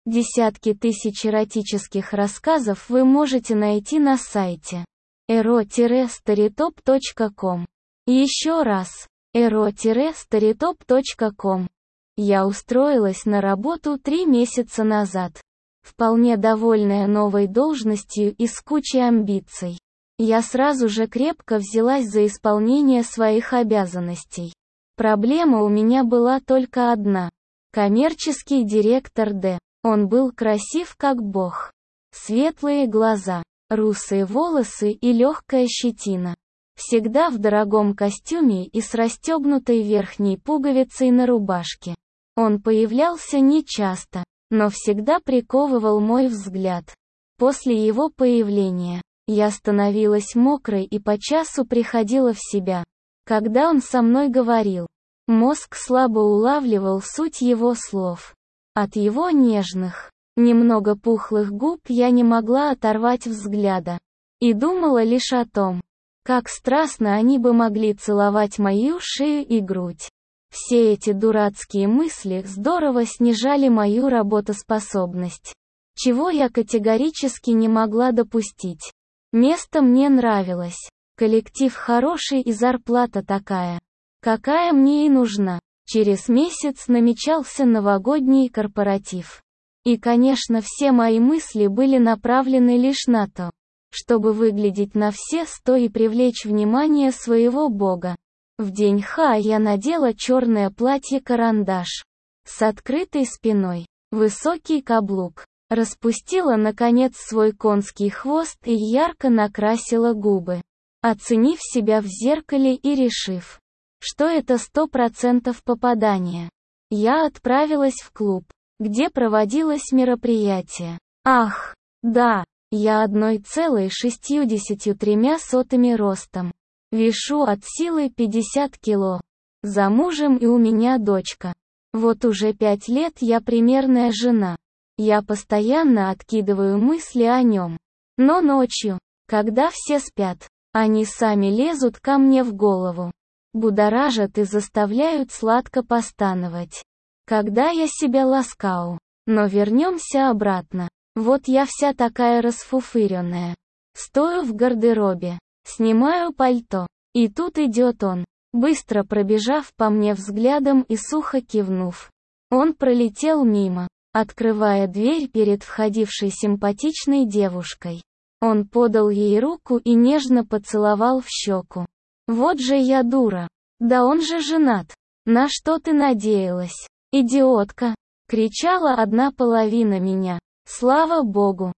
Десятки тысяч эротических рассказов вы можете найти на сайте ero-storytop.com. Еще раз, ero-storytop.com. Я устроилась на работу 3 месяца назад. Вполне довольная новой должностью и с кучей амбиций. Я сразу же крепко взялась за исполнение своих обязанностей. Проблема у меня была только одна. Коммерческий директор Д. Он был красив как бог. Светлые глаза, русые волосы и легкая щетина. Всегда в дорогом костюме и с расстегнутой верхней пуговицей на рубашке. Он появлялся нечасто, но всегда приковывал мой взгляд. После его появления я становилась мокрой и по часу приходила в себя. Когда он со мной говорил, мозг слабо улавливал суть его слов. От его нежных, немного пухлых губ я не могла оторвать взгляда. И думала лишь о том, как страстно они бы могли целовать мою шею и грудь. Все эти дурацкие мысли здорово снижали мою работоспособность. Чего я категорически не могла допустить. Место мне нравилось. Коллектив хороший и зарплата такая, какая мне и нужна. Через месяц намечался новогодний корпоратив. И, конечно, все мои мысли были направлены лишь на то, чтобы выглядеть на все 100 и привлечь внимание своего бога. В день Ха я надела черное платье-карандаш с открытой спиной, высокий каблук, распустила наконец свой конский хвост и ярко накрасила губы, оценив себя в зеркале и решив, что это 100% попадание. Я отправилась в клуб, где проводилось мероприятие. Ах, да, я 1,63 ростом. Вешу от силы 50 кило. Замужем и у меня дочка. Вот уже 5 лет я примерная жена. Я постоянно откидываю мысли о нем. Но ночью, когда все спят, они сами лезут ко мне в голову. Будоражат и заставляют сладко постановать. Когда я себя ласкаю. Но вернемся обратно. Вот я вся такая расфуфыренная. Стою в гардеробе. Снимаю пальто. И тут идет он, быстро пробежав по мне взглядом и сухо кивнув. Он пролетел мимо, открывая дверь перед входившей симпатичной девушкой. Он подал ей руку и нежно поцеловал в щеку. Вот же я дура. Да он же женат. На что ты надеялась? Идиотка! Кричала одна половина меня. Слава богу,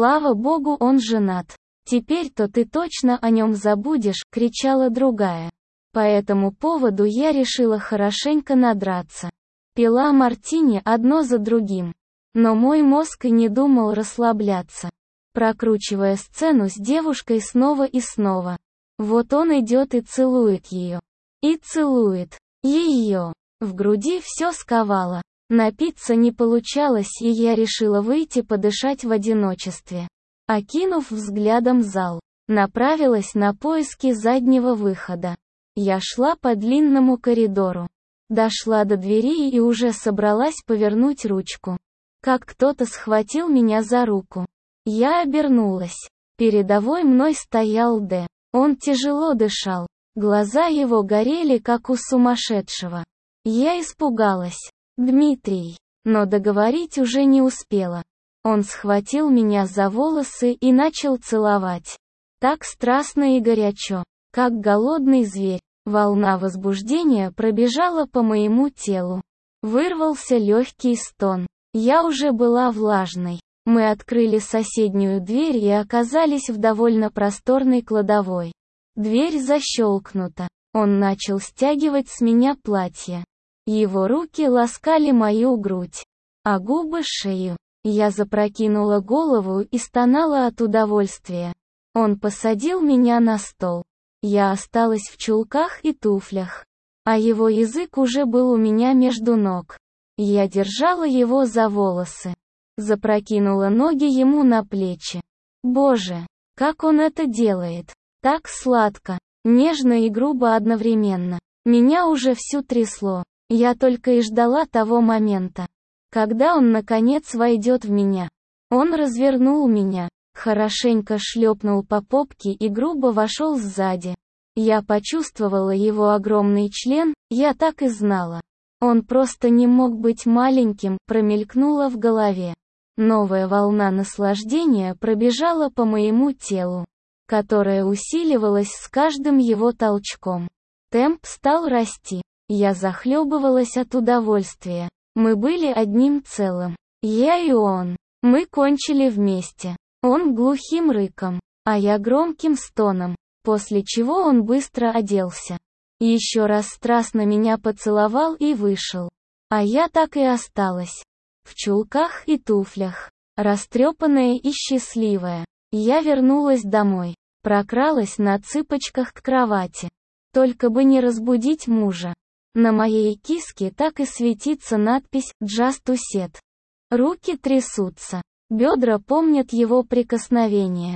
он женат. Теперь-то ты точно о нем забудешь, кричала другая. По этому поводу я решила хорошенько надраться. Пила мартини одно за другим. Но мой мозг и не думал расслабляться. Прокручивая сцену с девушкой снова и снова. Вот он идет и целует ее. И целует ее. В груди все сковало. Напиться не получалось, и я решила выйти подышать в одиночестве. Окинув взглядом зал, направилась на поиски заднего выхода. Я шла по длинному коридору. Дошла до двери и уже собралась повернуть ручку. Как кто-то схватил меня за руку. Я обернулась. Передовой мной стоял Д. Он тяжело дышал. Глаза его горели, как у сумасшедшего. Я испугалась. Дмитрий. Но договорить уже не успела. Он схватил меня за волосы и начал целовать. Так страстно и горячо, как голодный зверь. Волна возбуждения пробежала по моему телу. Вырвался легкий стон. Я уже была влажной. Мы открыли соседнюю дверь и оказались в довольно просторной кладовой. Дверь защелкнута. Он начал стягивать с меня платье. Его руки ласкали мою грудь, а губы шею. Я запрокинула голову и стонала от удовольствия. Он посадил меня на стол. Я осталась в чулках и туфлях. А его язык уже был у меня между ног. Я держала его за волосы. Запрокинула ноги ему на плечи. Боже, как он это делает! Так сладко, нежно и грубо одновременно. Меня уже всю трясло. Я только и ждала того момента, Когда он наконец войдет в меня. Он развернул меня, хорошенько шлепнул по попке и грубо вошел сзади. Я почувствовала его огромный член, я так и знала. Он просто не мог быть маленьким, промелькнуло в голове. Новая волна наслаждения пробежала по моему телу, которая усиливалась с каждым его толчком. Темп стал расти. Я захлебывалась от удовольствия. Мы были одним целым. Я и он. Мы кончили вместе. Он глухим рыком, а я громким стоном, после чего он быстро оделся. Еще раз страстно меня поцеловал и вышел. А я так и осталась. В чулках и туфлях. Растрепанная и счастливая. Я вернулась домой. Прокралась на цыпочках к кровати. Только бы не разбудить мужа. На моей киске так и светится надпись «Just to set». Руки трясутся. Бедра помнят его прикосновение.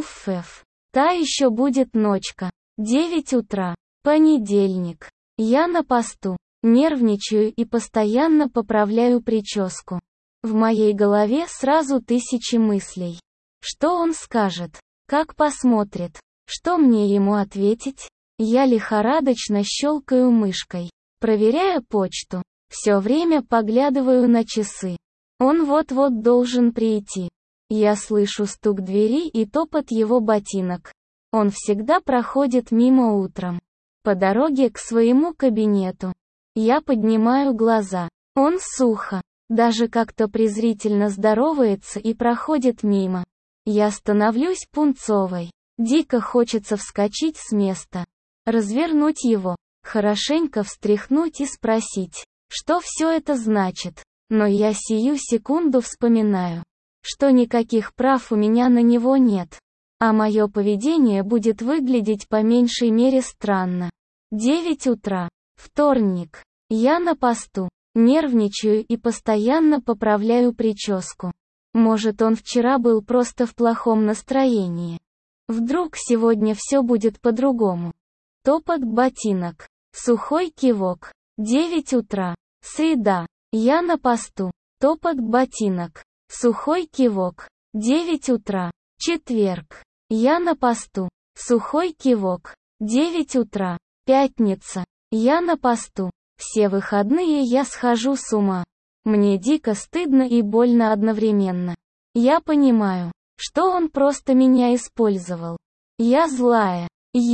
Уф. Та еще будет ночка. 9 утра. Понедельник. Я на посту. Нервничаю и постоянно поправляю прическу. В моей голове сразу тысячи мыслей. Что он скажет? Как посмотрит? Что мне ему ответить? Я лихорадочно щелкаю мышкой, проверяя почту. Все время поглядываю на часы. Он вот-вот должен прийти. Я слышу стук двери и топот его ботинок. Он всегда проходит мимо утром. По дороге к своему кабинету. Я поднимаю глаза. Он сухо, даже как-то презрительно здоровается и проходит мимо. Я становлюсь пунцовой. Дико хочется вскочить с места. Развернуть его, хорошенько встряхнуть и спросить, что все это значит. Но я сию секунду вспоминаю, что никаких прав у меня на него нет. А мое поведение будет выглядеть по меньшей мере странно. 9 утра. Вторник. Я на посту. Нервничаю и постоянно поправляю прическу. Может, он вчера был просто в плохом настроении. Вдруг сегодня все будет по-другому. Топот ботинок. Сухой кивок. 9 утра. Среда. Я на посту. Топот ботинок. Сухой кивок. 9 утра. Четверг. Я на посту. Сухой кивок. 9 утра. Пятница. Я на посту. Все выходные я схожу с ума. Мне дико стыдно и больно одновременно. Я понимаю, что он просто меня использовал. Я злая.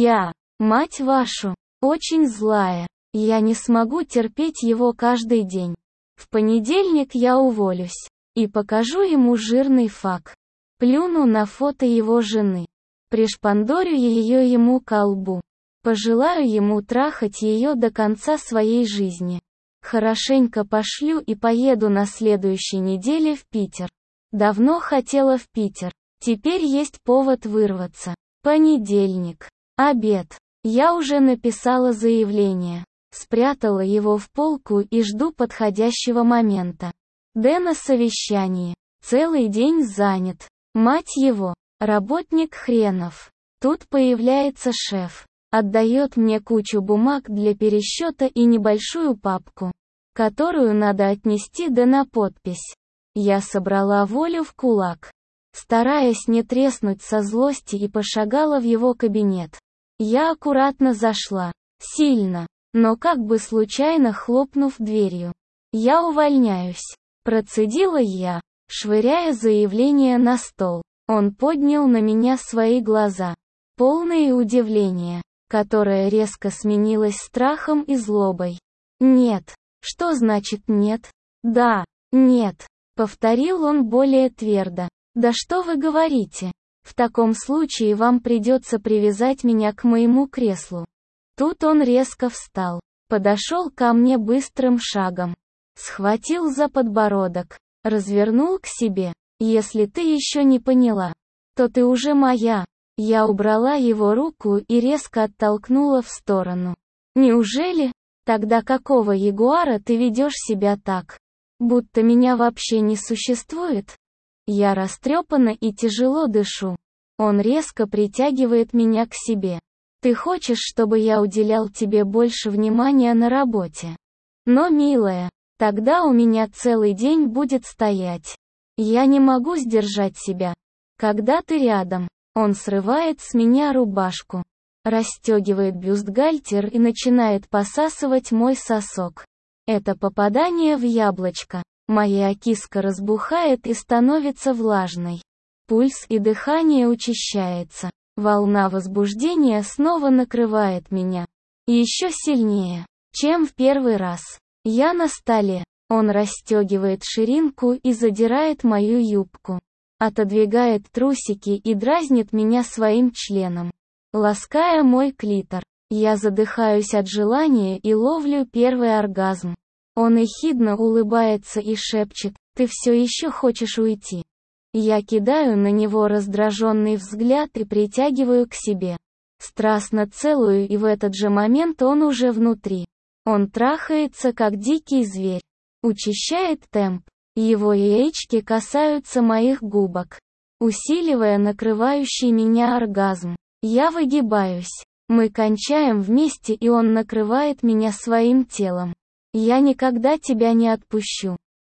Мать вашу, очень злая. Я не смогу терпеть его каждый день. В понедельник я уволюсь. И покажу ему жирный фак. Плюну на фото его жены. Пришпандорю ее ему ко лбу. Пожелаю ему трахать ее до конца своей жизни. Хорошенько пошлю и поеду на следующей неделе в Питер. Давно хотела в Питер. Теперь есть повод вырваться. Понедельник. Обед. Я уже написала заявление. Спрятала его в полку и жду подходящего момента. Дэ на совещании. Целый день занят. Мать его. Работник хренов. Тут появляется шеф. Отдает мне кучу бумаг для пересчета и небольшую папку, которую надо отнести Дэ на подпись. Я собрала волю в кулак, стараясь не треснуть со злости, и пошагала в его кабинет. Я аккуратно зашла, сильно, но как бы случайно хлопнув дверью. «Я увольняюсь», — процедила я, швыряя заявление на стол. Он поднял на меня свои глаза, полные удивления, которое резко сменилось страхом и злобой. «Нет». «Что значит нет?» «Да, нет», — повторил он более твердо. «Да что вы говорите? В таком случае вам придется привязать меня к моему креслу». Тут он резко встал, подошел ко мне быстрым шагом, схватил за подбородок, развернул к себе. «Если ты еще не поняла, то ты уже моя». Я убрала его руку и резко оттолкнула в сторону. «Неужели? Тогда какого ягуара ты ведешь себя так? Будто меня вообще не существует?» Я растрепана и тяжело дышу. Он резко притягивает меня к себе. «Ты хочешь, чтобы я уделял тебе больше внимания на работе? Но, милая, Тогда у меня целый день будет стоять. Я не могу сдержать себя. Когда ты рядом, он срывает с меня рубашку, расстегивает бюстгальтер и начинает посасывать мой сосок. Это попадание в яблочко. Моя киска разбухает и становится влажной. Пульс и дыхание учащается. Волна возбуждения снова накрывает меня. Еще сильнее, чем в первый раз. Я на столе. Он расстегивает ширинку и задирает мою юбку. Отодвигает трусики и дразнит меня своим членом, лаская мой клитор. Я задыхаюсь от желания и ловлю первый оргазм. Он ехидно улыбается и шепчет: «Ты все еще хочешь уйти?» Я кидаю на него раздраженный взгляд и притягиваю к себе. Страстно целую, и в этот же момент он уже внутри. Он трахается как дикий зверь. Учащает темп. Его яички касаются моих губок, усиливая накрывающий меня оргазм. Я выгибаюсь. Мы кончаем вместе, и он накрывает меня своим телом. Я никогда тебя не отпущу.